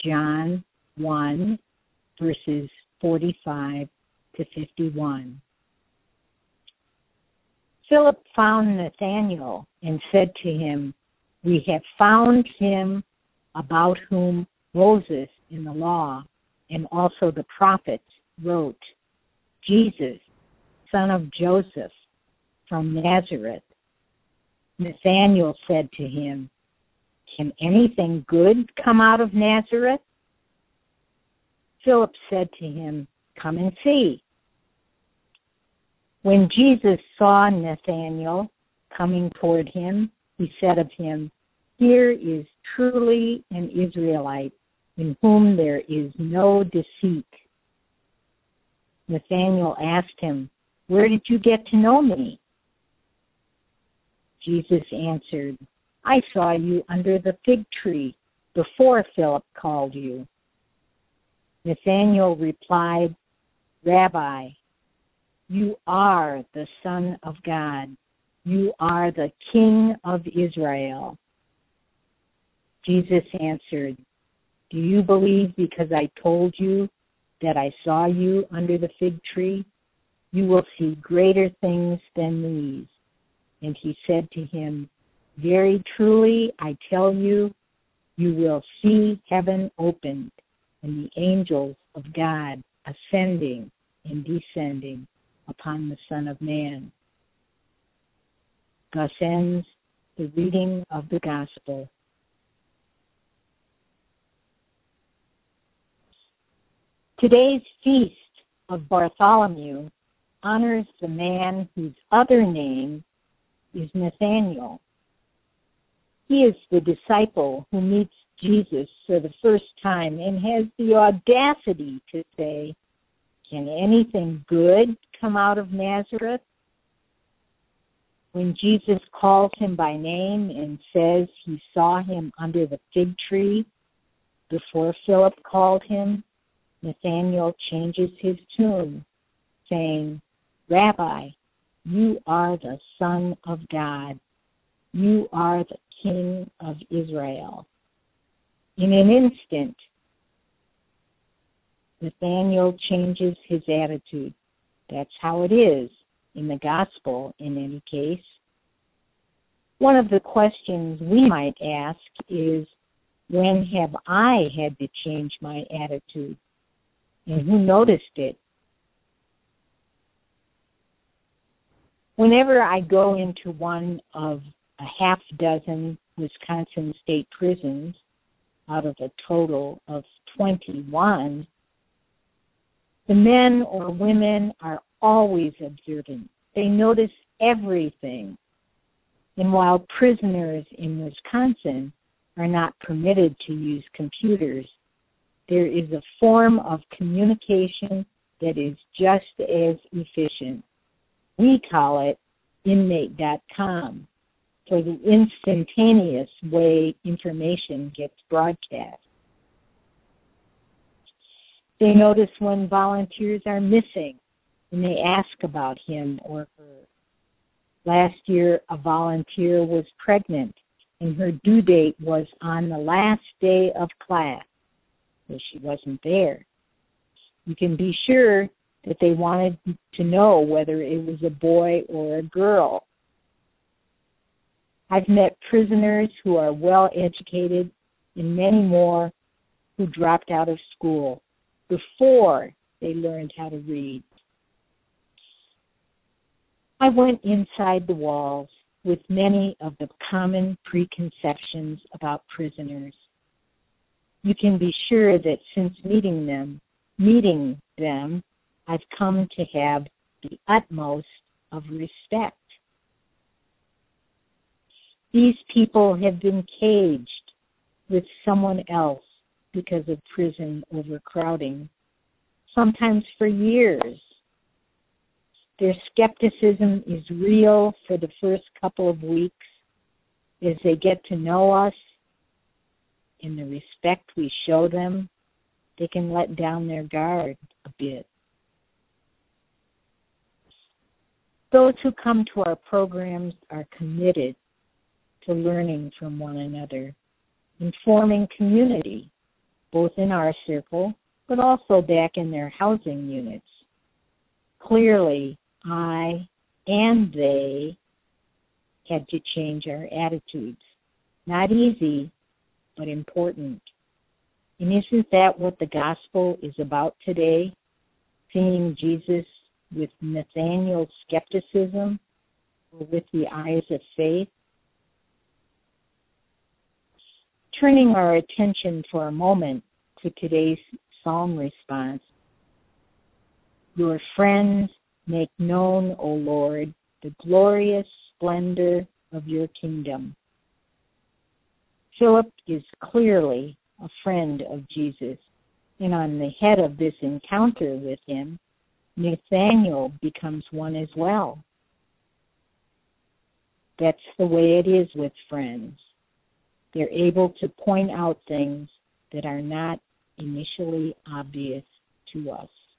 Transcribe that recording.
John 1, verses 45 to 51. Philip found Nathanael and said to him, "We have found him about whom Moses in the law and also the prophets wrote, Jesus, son of Joseph, from Nazareth." Nathanael said to him, "Can anything good come out of Nazareth?" Philip said to him, "Come and see." When Jesus saw Nathanael coming toward him, he said of him, "Here is truly an Israelite, in whom there is no deceit." Nathanael asked him, "Where did you get to know me?" Jesus answered, "I saw you under the fig tree before Philip called you." Nathanael replied, "Rabbi, you are the Son of God. You are the King of Israel." Jesus answered, "Do you believe because I told you that I saw you under the fig tree? You will see greater things than these." And he said to him, "Very truly, I tell you, you will see heaven opened and the angels of God ascending and descending upon the Son of Man." Thus ends the reading of the Gospel. Today's feast of Bartholomew honors the man whose other name is Nathanael. He is the disciple who meets Jesus for the first time and has the audacity to say, "Can anything good come out of Nazareth?" When Jesus calls him by name and says he saw him under the fig tree before Philip called him, Nathanael changes his tune, saying, "Rabbi, you are the Son of God. You are the King of Israel." In an instant, Nathanael changes his attitude. That's how it is in the gospel, in any case. One of the questions we might ask is, when have I had to change my attitude? And who noticed it? Whenever I go into one of a half dozen Wisconsin state prisons out of a total of 21, the men or women are always observant. They notice everything. And while prisoners in Wisconsin are not permitted to use computers, there is a form of communication that is just as efficient. We call it inmate.com for the instantaneous way information gets broadcast. They notice when volunteers are missing and they ask about him or her. Last year, a volunteer was pregnant and her due date was on the last day of class, so she wasn't there. You can be sure that they wanted to know whether it was a boy or a girl. I've met prisoners who are well educated and many more who dropped out of school before they learned how to read. I went inside the walls with many of the common preconceptions about prisoners. You can be sure that since meeting them, I've come to have the utmost of respect. These people have been caged with someone else because of prison overcrowding, sometimes for years. Their skepticism is real for the first couple of weeks. As they get to know us and the respect we show them, they can let down their guard a bit. Those who come to our programs are committed to learning from one another and forming community. both in our circle, but also back in their housing units. Clearly, I and they had to change our attitudes. Not easy, but important. And isn't that what the gospel is about today? Seeing Jesus with Nathanael's skepticism or with the eyes of faith? Turning our attention for a moment to today's psalm response. Your friends make known, O Lord, the glorious splendor of your kingdom. Philip is clearly a friend of Jesus, and on the head of this encounter with him, Nathanael becomes one as well. That's the way it is with friends. They're able to point out things that are not initially obvious to us.